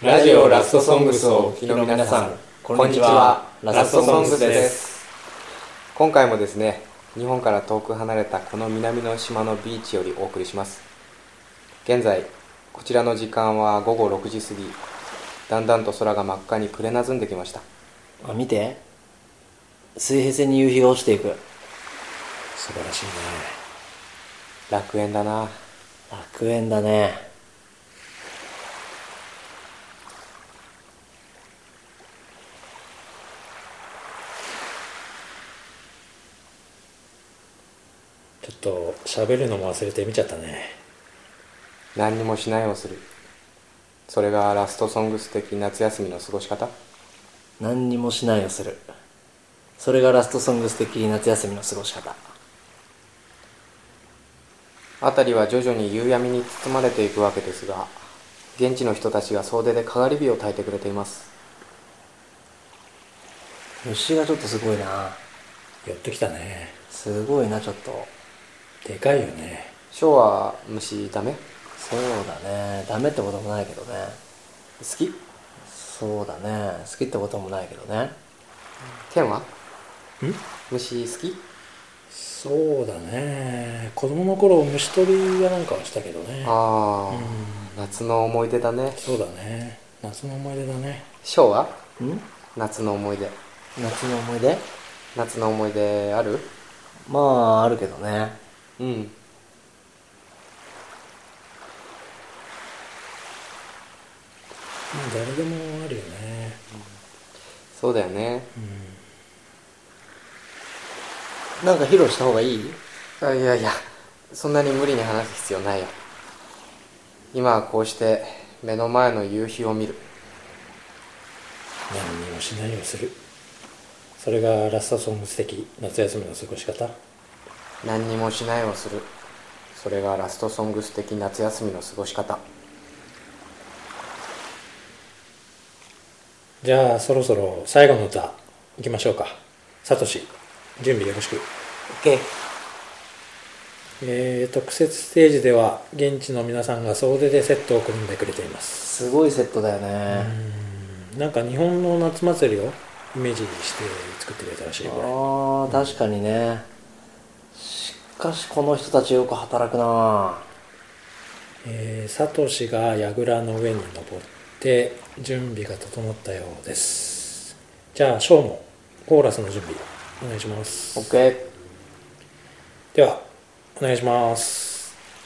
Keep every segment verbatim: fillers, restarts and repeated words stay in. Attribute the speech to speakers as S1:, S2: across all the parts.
S1: ラジオラストソングスをお聴きの皆さん、こんにちは。ラストソングスです。
S2: 今回もですね、日本から遠く離れたこの南の島のビーチよりお送りします。現在こちらの時間はごごろくじ過ぎ。だんだんと空が真っ赤に暮れなずんできました。
S3: あ、見て、水平線に夕日が落ちていく。
S1: 素晴らしいね。
S2: 楽園だな。
S3: 楽園だね。
S1: ちょっと喋るのも忘れて見ちゃったね。
S2: 何にもしないをする。それがラストソングス的夏休みの過ごし方。
S3: 何にもしないをする。それがラストソングス的夏休みの過ごし方。
S2: 辺りは徐々に夕闇に包まれていくわけですが、現地の人たちが総出でかがり火を焚いてくれています。
S3: 虫がちょっとすごいな。
S1: 寄ってきたね。
S3: すごいな、ちょっと
S1: でかいよね。
S2: ショーは虫ダメ？
S3: そうだね。ダメってこともないけどね。
S2: 好き？
S3: そうだね。好きってこともないけどね。
S2: ケンは？
S1: ん？
S2: 虫好き？
S1: そうだね。子供の頃虫取りやなんかはしたけどね。
S2: ああ、
S1: うん、
S2: 夏の思い出だね。
S1: そうだね。夏の思い出だね。
S2: ショーは？
S3: ん？
S2: 夏の思い出。
S3: 夏の思い出？
S2: 夏の思い出ある？
S3: まああるけどね。
S2: うん。
S1: まあ誰でもあるよね。
S2: そうだよね。
S3: うん、なんか披露した方がいい？
S2: あ、いやいや、そんなに無理に話す必要ないよ。今はこうして目の前の夕日を見る。
S1: 何にもしないをする。それがラストソングス的夏休みの過ごし方。
S2: 何にもしないをする。それがラストソングス的夏休みの過ごし方。
S1: じゃあそろそろ最後の歌いきましょうか。サトシ、準備よろしく。
S3: OK。
S1: えー、特設ステージでは現地の皆さんが総出でセットを組んでくれています。
S3: すごいセットだよね。
S1: うん、なんか日本の夏祭りをイメージして作ってくれたらしい。こ
S3: ああ、確かにね。しかしこの人たちよく働くな。
S1: えー、サトシが櫓の上に登って準備が整ったようです。じゃあショーもコーラスの準備お願いします。
S3: OK。
S1: ではお願いします。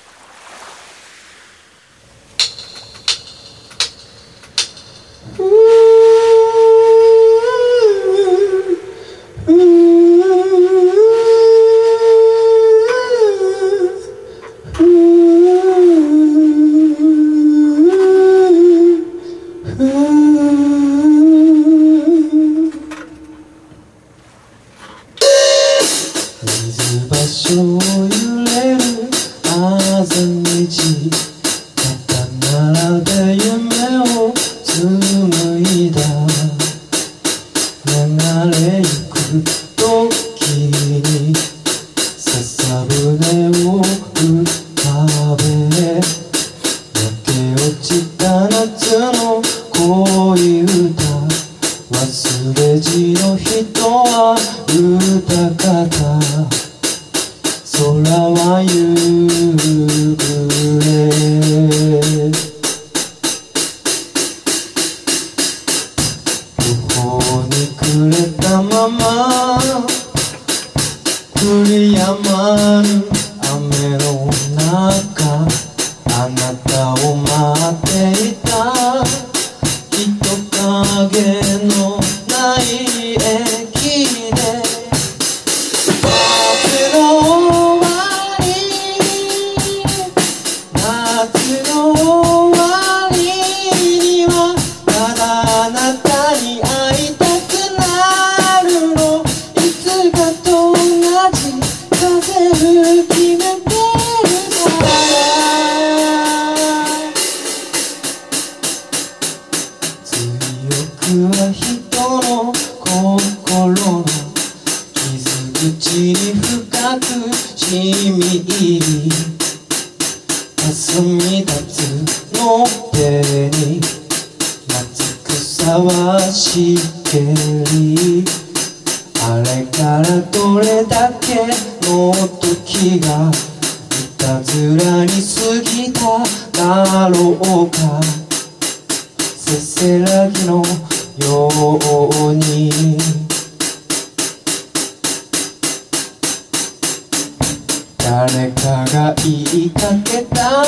S4: 水場所を揺れるあぜ道、肩並べ夢を紡いだ。流れゆく時に笹舟を浮かべ、焼け落ちた夏の恋歌、忘れじの人は歌方、空は夕暮れ。途方に暮れたまま降りやまぬ雨の中、あなたを待っていた。人影のない駅で、夏の終わり、夏の終わりにはただあなたに会いたくなるの。いつかと同じ風吹き抜けるから。強くは人の心の傷口に深く染み入り、霞立つの手に流してるあれからどれだけの時がいたずらに過ぎただろうかせせらぎのように誰かが言いかけた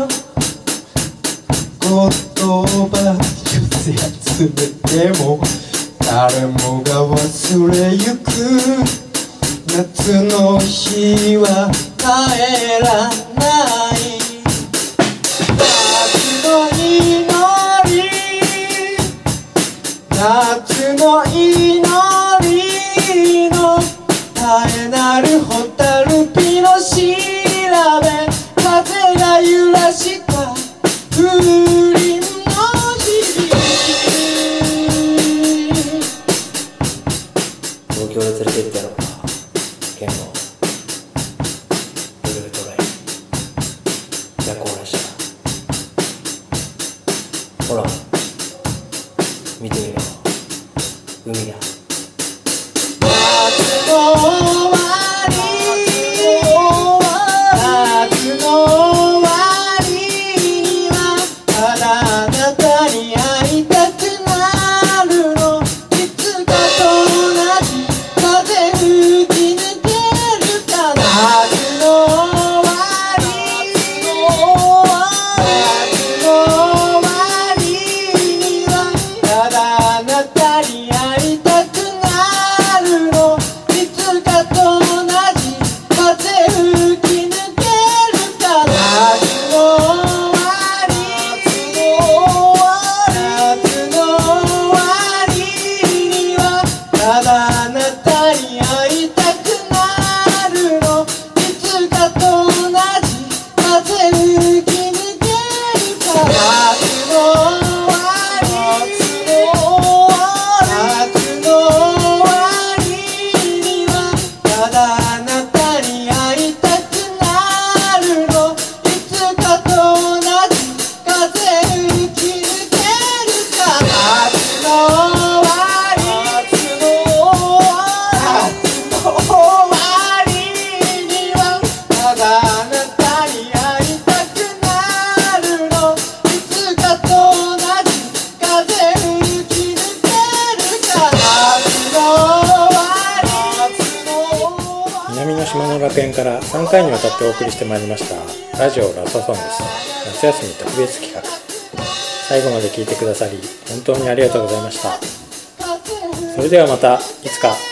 S4: 言葉一つ集めても誰もが忘れゆく夏の日は帰らない夏の祈り夏の祈りの絶えなる蛍火の調べ風が揺らした風鈴の響き
S3: 東京で連れて行ってやろうかケンのブルートレイン夜行列車ほら見てみよう海だ
S4: 夏の終わり夏の終わりにはただあなたに会いたくなるのいつかと同じ風吹き抜けるかな夏の終わり夏の終わりにはただあなたに会いたくなるのいつかと同じ風吹き抜けるかな夏の終わり夏の終わりにはただあなたに会いたくなるのいつかと同じ風吹き抜けるかな夏の終わり夏の終わりにはただあなたに会いたくなるのいつかと同じ風吹き抜けるか夏の終わり夏の終わりにはただあなたに会いたくなるのいつかと同じ風吹き抜けるか夏の終わり
S1: 南の島の楽園からさんかいにわたってお送りしてまいりましたラジオラストソングス夏休み特別企画、最後まで聞いてくださり本当にありがとうございました。それではまたいつか。